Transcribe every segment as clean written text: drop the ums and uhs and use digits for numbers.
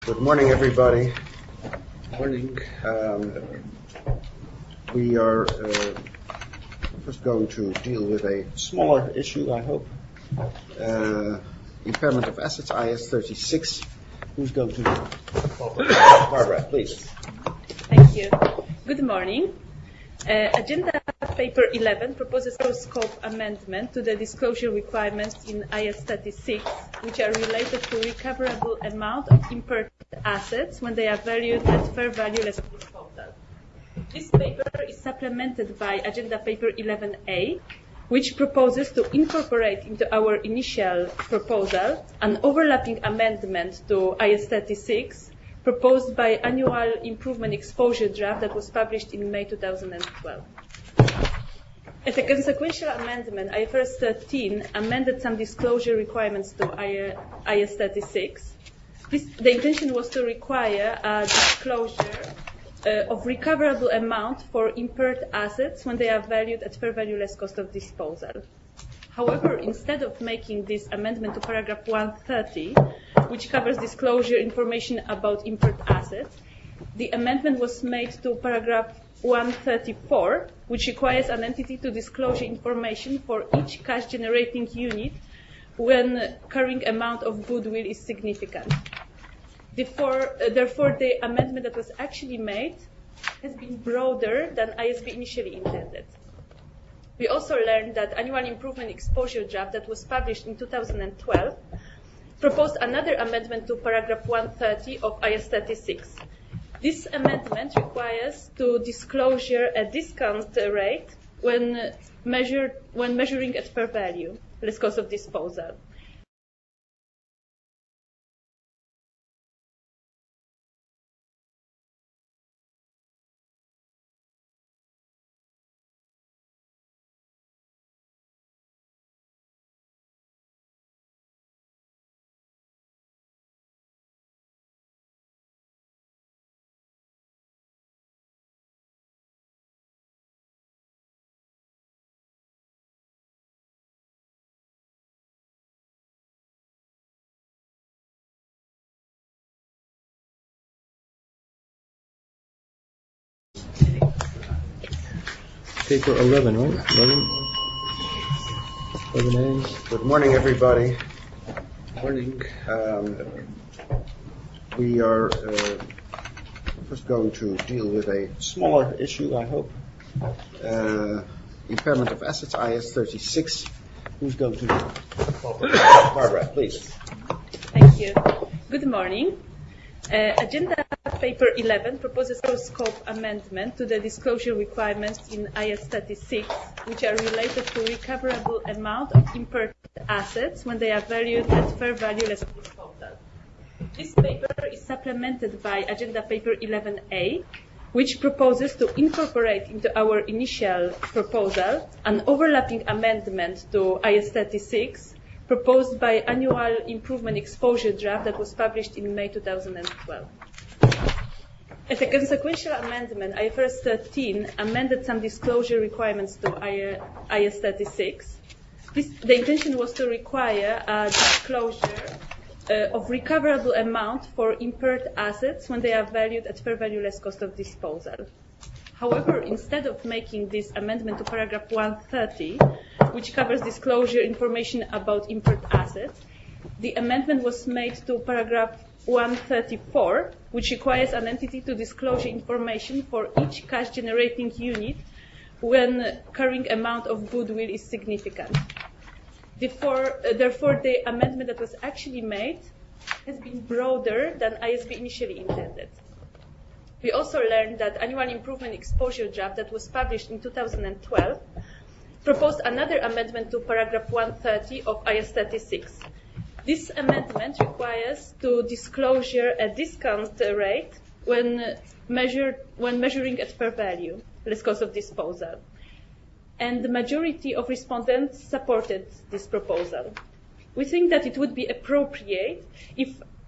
Good morning, everybody. Morning. We are first going to deal with a smaller issue, I hope. Impairment of assets, IAS 36. Who's going to do it? Barbara, please. Thank you. Good morning. Agenda paper 11 proposes a scope amendment to the disclosure requirements in IAS 36, which are related to recoverable amount of impaired assets when they are valued at fair value less disposal. This paper is supplemented by agenda paper 11A, which proposes to incorporate into our initial proposal an overlapping amendment to IAS 36 proposed by Annual Improvement Exposure Draft that was published in May 2012. As a consequential amendment, IFRS 13 amended some disclosure requirements to IAS 36. The intention was to require a disclosure of recoverable amount for impaired assets when they are valued at fair value less cost of disposal. However, instead of making this amendment to paragraph 130, which covers disclosure information about impaired assets, the amendment was made to paragraph 134, which requires an entity to disclose information for each cash-generating unit when carrying amount of goodwill is significant. Therefore, the amendment that was actually made has been broader than IASB initially intended. We also learned that Annual Improvement Exposure Draft that was published in 2012 proposed another amendment to paragraph 130 of IAS 36. This amendment requires to disclosure a discount rate when measuring at fair value, less cost of disposal. Paper 11, right? 11A. Good morning, everybody. Morning. We are first going to deal with a smaller issue, I hope. Impairment of assets, IAS 36. Who's going to do it? Barbara, please. Thank you. Good morning. Agenda paper 11 proposes a scope amendment to the disclosure requirements in IAS 36, which are related to recoverable amount of impaired assets when they are valued at fair value less disposal. This paper is supplemented by agenda paper 11A, which proposes to incorporate into our initial proposal an overlapping amendment to IAS 36 proposed by Annual Improvement Exposure Draft that was published in May 2012. As a consequential amendment, IFRS 13 amended some disclosure requirements to IAS 36. The intention was to require a disclosure of recoverable amount for impaired assets when they are valued at fair value less cost of disposal. However, instead of making this amendment to paragraph 130, which covers disclosure information about impaired assets, the amendment was made to paragraph 134, which requires an entity to disclose information for each cash-generating unit when carrying amount of goodwill is significant. Therefore, the amendment that was actually made has been broader than IASB initially intended. We also learned that Annual Improvement Exposure Draft that was published in 2012 proposed another amendment to paragraph 130 of IAS 36. This amendment requires to disclosure a discount rate when measuring at fair value, less cost of disposal. And the majority of respondents supported this proposal. We think that it would be appropriate if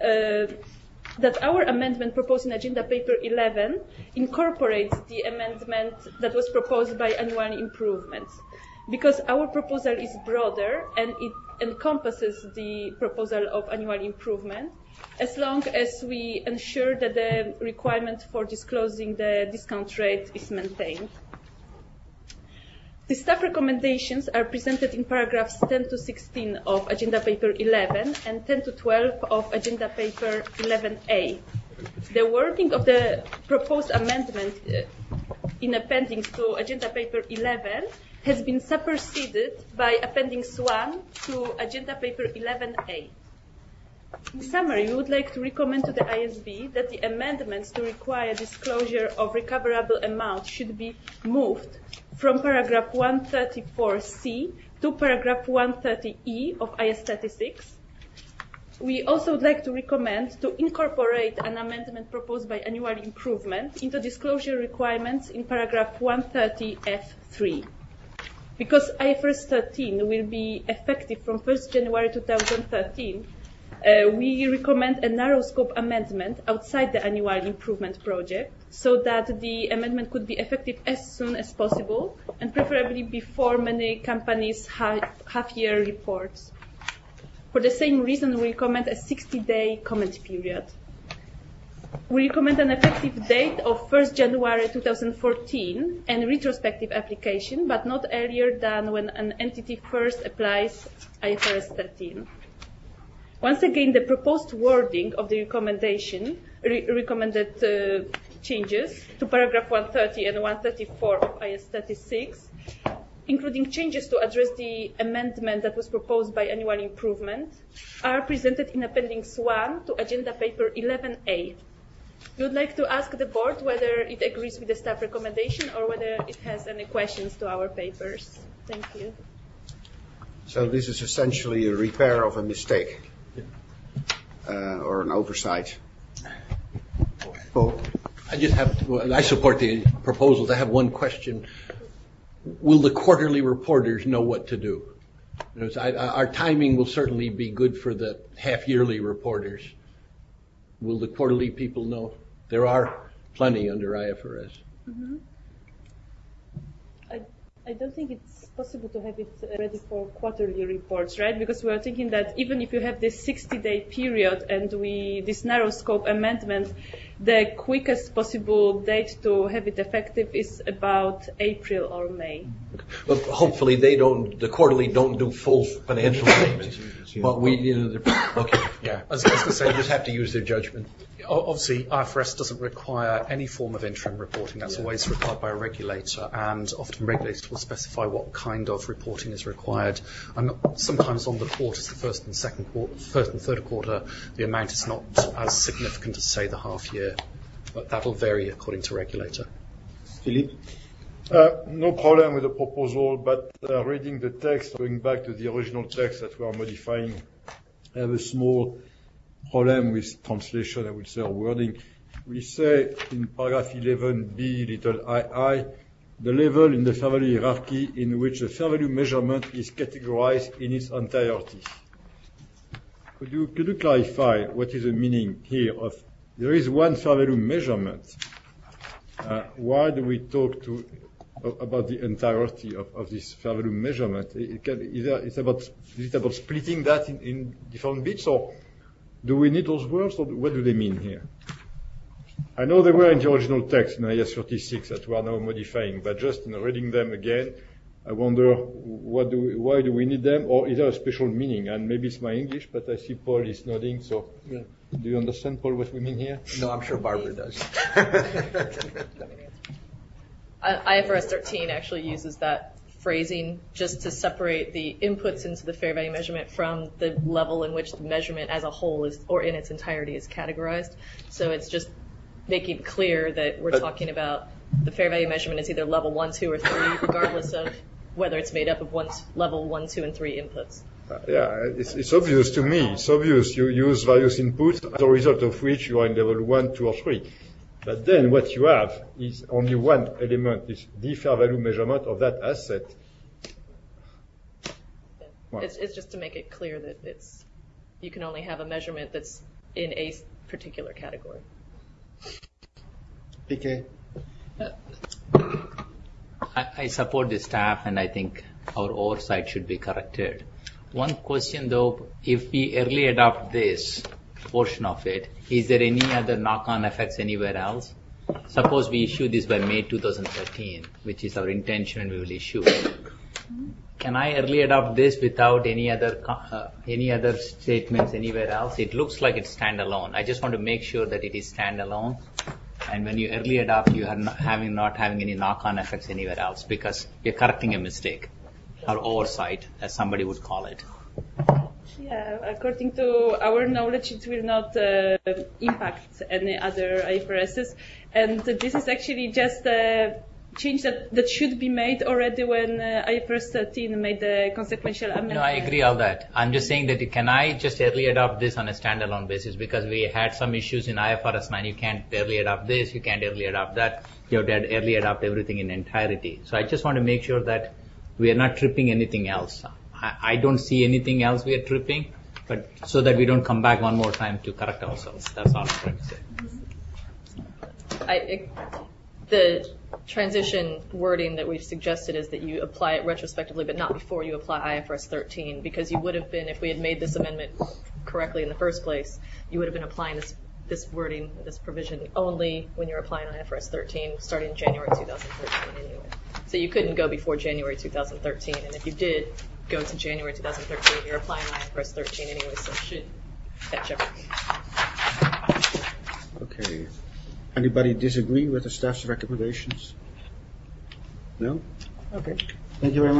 that our amendment proposed in agenda paper 11 incorporates the amendment that was proposed by Annual Improvements, because our proposal is broader and it encompasses the proposal of annual improvement, as long as we ensure that the requirement for disclosing the discount rate is maintained. The staff recommendations are presented in paragraphs 10 to 16 of Agenda Paper 11 and 10 to 12 of Agenda Paper 11A. The wording of the proposed amendment in appendix to Agenda Paper 11 has been superseded by Appendix 1 to Agenda Paper 11A. In summary, we would like to recommend to the ISB that the amendments to require disclosure of recoverable amount should be moved from paragraph 134C to paragraph 130E of IS 36. We also would like to recommend to incorporate an amendment proposed by annual improvement into disclosure requirements in paragraph 130F3. Because IFRS 13 will be effective from 1st January 2013, we recommend a narrow scope amendment outside the annual improvement project so that the amendment could be effective as soon as possible and preferably before many companies' half-year reports. For the same reason, we recommend a 60-day comment period. We recommend an effective date of 1st January 2014 and retrospective application, but not earlier than when an entity first applies IFRS 13. Once again, the proposed wording of the recommended changes to paragraph 130 and 134 of IS 36, including changes to address the amendment that was proposed by annual improvement, are presented in Appendix 1 to Agenda Paper 11A. We would like to ask the board whether it agrees with the staff recommendation or whether it has any questions to our papers. Thank you. So this is essentially a repair of a mistake or an oversight. Paul? I support the proposals. I have one question. Will the quarterly reporters know what to do? Our timing will certainly be good for the half-yearly reporters. Will the quarterly people know? There are plenty under IFRS. Mm-hmm. I don't think it's possible to have it ready for quarterly reports, right? Because we are thinking that even if you have this 60-day period and this narrow scope amendment, the quickest possible date to have it effective is about April or May. Well, hopefully the quarterly don't do full financial statements. But okay, yeah. I was going to say, they just have to use their judgment. Obviously, IFRS doesn't require any form of interim reporting. That's always required by a regulator, and often regulators will specify what kind of reporting is required. Sometimes on the quarters, the first and third quarter, the amount is not as significant as, say, the half year, but that'll vary according to regulator. Philippe? No problem with the proposal, but reading the text, going back to the original text that we are modifying, I have a small problem with translation, I would say, or wording. We say in paragraph 11b, little ii, the level in the fair value hierarchy in which the fair value measurement is categorized in its entirety. Could you clarify what is the meaning here of there is one fair value measurement? Why do we talk about the entirety of this fair value measurement? Is it about splitting that in different bits, or do we need those words, or what do they mean here? I know they were in the original text in IS 36 that we are now modifying, but just in reading them again, I wonder why do we need them, or is there a special meaning? And maybe it's my English, but I see Paul is nodding, so yeah. Do you understand, Paul, what we mean here? No, I'm sure Barbara does. IFRS 13 actually uses that phrasing just to separate the inputs into the fair value measurement from the level in which the measurement as a whole is, or in its entirety, is categorized. So it's just making clear that we're talking about the fair value measurement is either level 1, 2, or 3, regardless of whether it's made up of level 1, 2, and 3 inputs. Yeah, it's obvious to me. It's obvious you use various inputs as a result of which you are in level 1, 2, or 3. But then what you have is only one element, is the fair value measurement of that asset. Wow. It's just to make it clear that you can only have a measurement that's in a particular category. PK? I support the staff, and I think our oversight should be corrected. One question though, if we early adopt this portion of it, is there any other knock-on effects anywhere else? Suppose we issue this by May 2013, which is our intention and we will issue. Can I early adopt this without any other statements anywhere else? It looks like it's standalone. I just want to make sure that it is standalone. And when you early adopt, you are not having any knock-on effects anywhere else because you're correcting a mistake or oversight, as somebody would call it. Yeah, according to our knowledge, it will not impact any other IFRSs. And this is actually just a change that should be made already when IFRS 13 made the consequential amendment. No, I agree all that. I'm just saying that can I just early adopt this on a standalone basis because we had some issues in IFRS 9. You can't early adopt this, you can't early adopt that. You have to early adopt everything in entirety. So I just want to make sure that we are not tripping anything else. I don't see anything else we are tripping, but so that we don't come back one more time to correct ourselves. That's all I'm trying to say. The transition wording that we've suggested is that you apply it retrospectively, but not before you apply IFRS 13, because you would have been, if we had made this amendment correctly in the first place, you would have been applying this wording, this provision, only when you're applying IFRS 13, starting January 2013 anyway. So you couldn't go before January 2013, and if you did go to January 2013, you're applying IFRS 13 anyway, so it should catch everything. Okay. Anybody disagree with the staff's recommendations? No? Okay. Thank you very much.